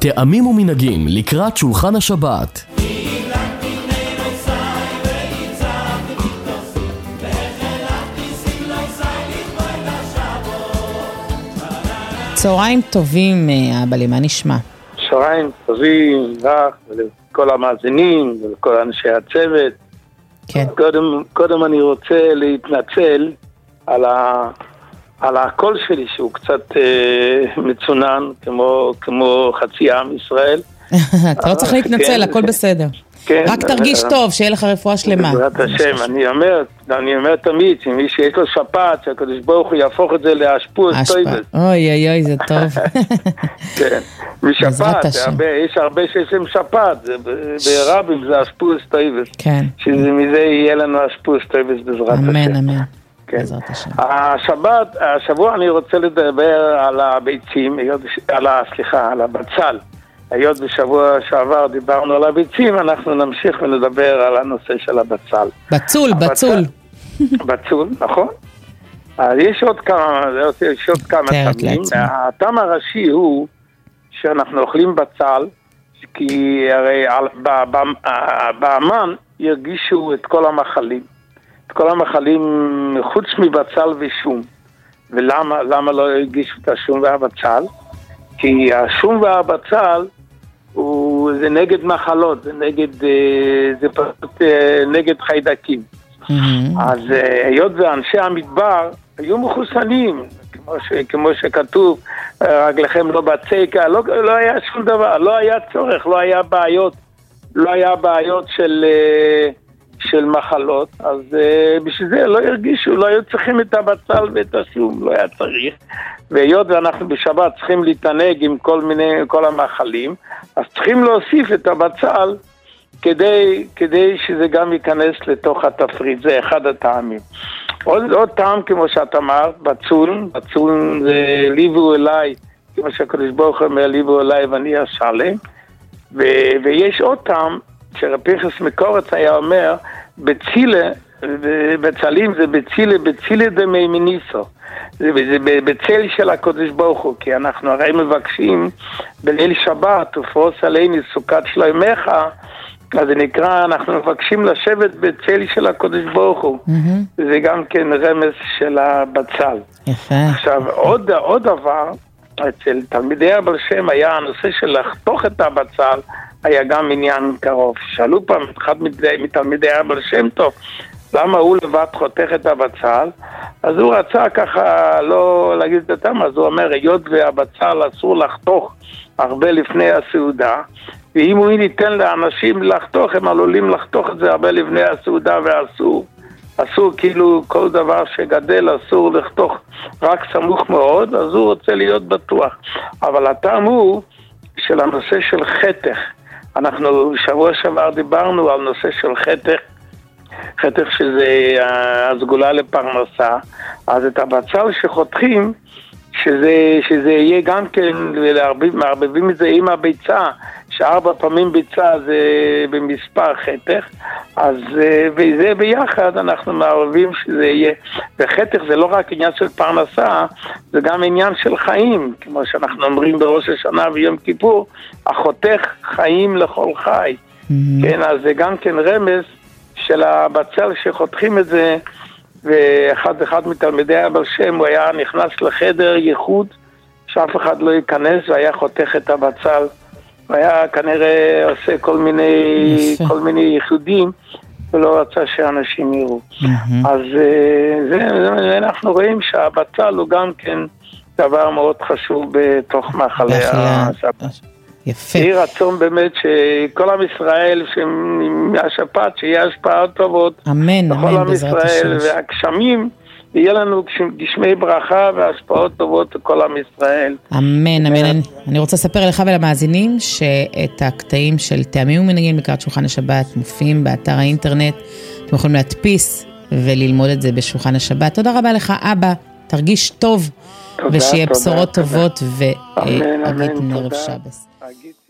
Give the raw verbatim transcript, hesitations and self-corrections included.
טעמים ומנהגים לקראת שולחן השבת. צהריים טובים, אבא לי, מה נשמע? צהריים טובים לך ולכל המאזינים ולכל אנשי הצוות. כן. קודם, קודם אני רוצה להתנצל על, ה, על הקול שלי שהוא קצת אה, מצונן כמו, כמו חצי עם ישראל. אתה לא צריך להתנצל, הכל בסדר. כן, רק תרגיש טוב, שיהיה לך רפואה שלמה. בעזרת השם, אני אומר, אני אומר תמיד, שמי שיש לו שפעת, שהקדוש ברוך הוא יהפוך את זה לאשפוז טויבס. אוי אוי אוי, זה טוב. כן, משפעת, יש הרבה שיש להם שפעת, ברבים זה אשפוז טויבס. כן. שמזה יהיה לנו אשפוז טויבס בעזרת השם. אמן, אמן. בעזרת השם. השבת, השבוע אני רוצה לדבר על הביצים, על ה, סליחה, על הבצל. היות בשבוע שעבר דיברנו על הביצים, אנחנו נמשיך ונדבר על הנושא של הבצל. בצול, הבצל, בצול. בצול, נכון. אז יש עוד כמה, יש עוד כמה טעמים. הטעם הראשי הוא שאנחנו אוכלים בצל, כי הרי באמן ירגישו את כל המחלים. את כל המחלים חוץ מבצל ושום. ולמה למה לא ירגישו את השום והבצל? כי השום והבצל הוא, זה נגד מחלות, זה נגד, זה פשוט נגד חיידקים. Mm-hmm. אז היות ואנשי המדבר היו מחוסנים, כמו, ש, כמו שכתוב, רגליכם לא בצקה, לא, לא היה שום דבר, לא היה צורך, לא היה בעיות, לא היה בעיות של, של מחלות, אז בשביל זה לא הרגישו, לא היו צריכים את הבצל ואת השום, לא היה צריך. והיות ואנחנו בשבת צריכים להתענג עם כל מיני, כל המאכלים, אז צריכים להוסיף את הבצל כדי, כדי שזה גם ייכנס לתוך התפריט, זה אחד הטעמים. עוד, עוד טעם כמו שאת אמרת, בצול, בצול זה ליבו אליי, כמו שהקדוש ברוך הוא אומר, ליבו אליי ואני אשלם, ו- ויש עוד טעם, שרבי פנחס מקורץ היה אומר, בצילה, בצלים זה בצילה, בצילה דמי מניסו. זה, זה בצל של הקודש ברוך הוא, כי אנחנו הרי מבקשים בליל שבת ופרוס עלינו סוכת שלומך, אז זה נקרא, אנחנו מבקשים לשבת בצל של הקודש ברוך הוא. Mm-hmm. זה גם כן רמז של הבצל. יפה. עכשיו, עוד, עוד דבר, אצל תלמידי הבעל שם היה הנושא של לחתוך את הבצל, היה גם עניין קרוב. שאלו פעם אחד מתלמידי הבעל שם טוב, למה הוא לבד חותך את הבצל? אז הוא רצה ככה לא להגיד את הטעם, אז הוא אומר, היות והבצל אסור לחתוך הרבה לפני הסעודה, ואם הוא ניתן לאנשים לחתוך, הם עלולים לחתוך את זה הרבה לפני הסעודה, ואסור, אסור כאילו כל דבר שגדל אסור לחתוך רק סמוך מאוד, אז הוא רוצה להיות בטוח. אבל הטעם הוא של הנושא של חתך. אנחנו שבוע שעבר דיברנו על נושא של חתך, חתך שזה הסגולה לפרנסה, אז את הבצל שחותכים, שזה, שזה יהיה גם כן, מערבבים את זה עם הביצה, שארבע פעמים ביצה זה במספר חתך, אז וזה ביחד אנחנו מערבים שזה יהיה, וחתך זה לא רק עניין של פרנסה, זה גם עניין של חיים, כמו שאנחנו אומרים בראש השנה ויום כיפור, החותך חיים לכל חי, mm-hmm. כן, אז זה גם כן רמז, של הבצל שחותכים את זה, ואחד אחד מתלמידי הבעל שם, הוא היה נכנס לחדר ייחוד, שאף אחד לא ייכנס, והיה חותך את הבצל, הוא היה כנראה עושה כל מיני, כל מיני ייחודים, ולא רצה שאנשים יראו. Mm-hmm. אז זה, זה, אנחנו רואים שהבצל הוא גם כן דבר מאוד חשוב בתוך מאכלי השבת. יפה. יהי רצון באמת שכל עם ישראל, מהשפעת, שיהיה השפעות טובות. אמן, אמן, בעזרת השם. והגשמים, יהיה לנו גשמי ברכה והשפעות טובות לכל עם ישראל. אמן, אמן. אני רוצה לספר לך ולמאזינים, שאת הקטעים של טעמים ומנהגים לקראת שולחן השבת מופיעים באתר האינטרנט. אתם יכולים להדפיס וללמוד את זה בשולחן השבת. תודה רבה לך, אבא. תרגיש טוב, ושיהיה בשורות טובות, ואגית נרב שבס.